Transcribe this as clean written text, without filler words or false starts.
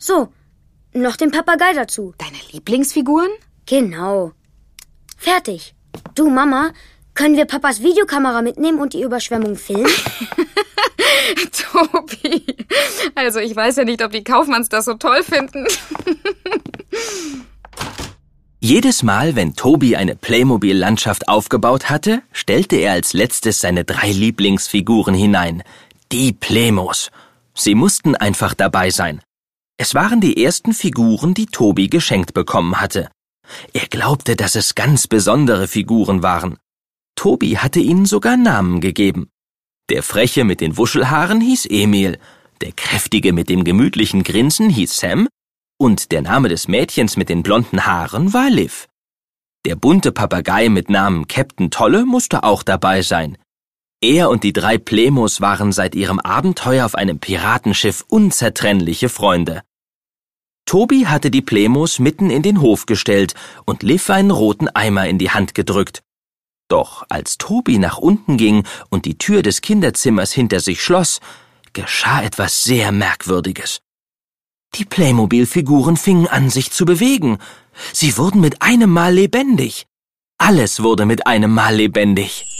So, noch den Papagei dazu. Deine Lieblingsfiguren? Genau. Fertig. Du, Mama, können wir Papas Videokamera mitnehmen und die Überschwemmung filmen? Tobi, also ich weiß ja nicht, ob die Kaufmanns das so toll finden. Jedes Mal, wenn Tobi eine Playmobil-Landschaft aufgebaut hatte, stellte er als letztes seine 3 Lieblingsfiguren hinein. Die Playmos. Sie mussten einfach dabei sein. Es waren die ersten Figuren, die Tobi geschenkt bekommen hatte. Er glaubte, dass es ganz besondere Figuren waren. Tobi hatte ihnen sogar Namen gegeben. Der Freche mit den Wuschelhaaren hieß Emil, der Kräftige mit dem gemütlichen Grinsen hieß Sam und der Name des Mädchens mit den blonden Haaren war Liv. Der bunte Papagei mit Namen Captain Tolle musste auch dabei sein. Er und die 3 Playmos waren seit ihrem Abenteuer auf einem Piratenschiff unzertrennliche Freunde. Tobi hatte die Playmos mitten in den Hof gestellt und Liv einen roten Eimer in die Hand gedrückt. Doch als Tobi nach unten ging und die Tür des Kinderzimmers hinter sich schloss, geschah etwas sehr Merkwürdiges. Die Playmobil-Figuren fingen an, sich zu bewegen. Sie wurden mit einem Mal lebendig. Alles wurde mit einem Mal lebendig.